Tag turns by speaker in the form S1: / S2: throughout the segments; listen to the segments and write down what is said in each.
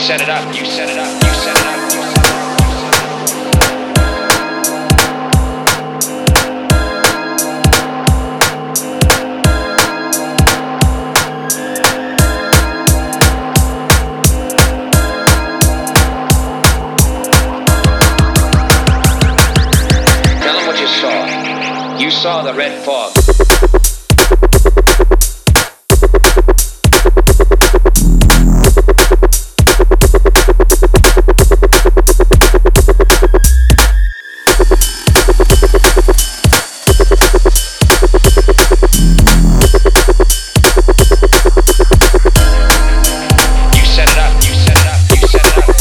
S1: set it up, you set it up, you set it up. You saw the red fog. You set it up, you set it up, you set it up.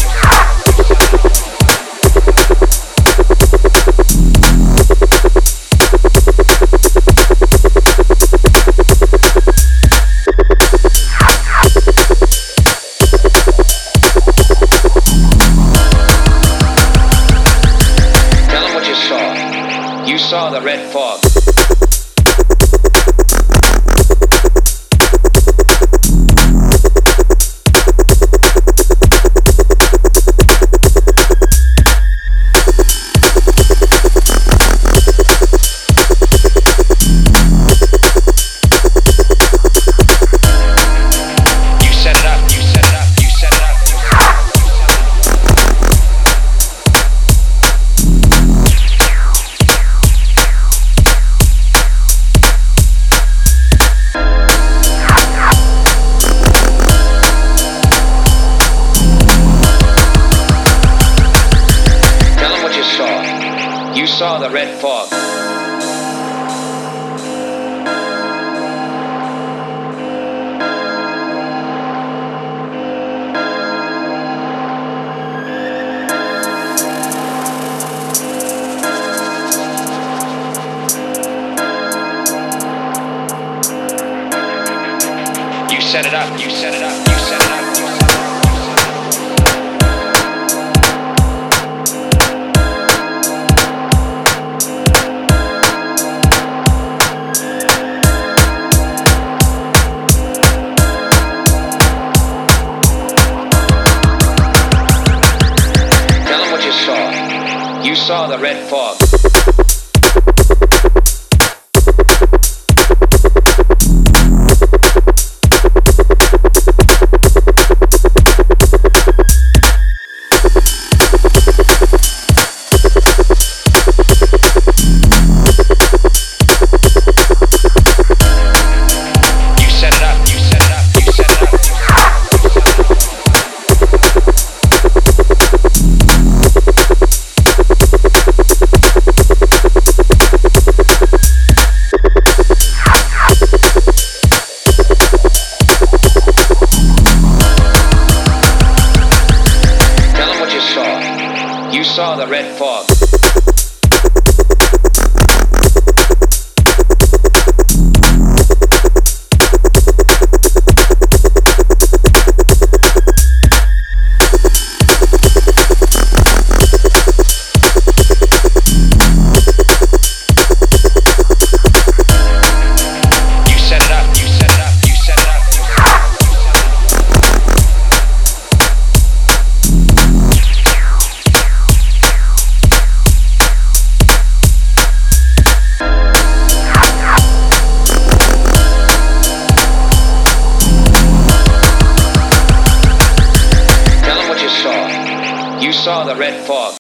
S1: You saw the red fog. You set it up, you set it up, you set it up. You saw the red fog. You set it up, you set it up, you set it up. You saw the red fog. You set it up, you set it up, you set it up. You saw the red fog. You set it up, you set it up, you set it up. You saw the red fog.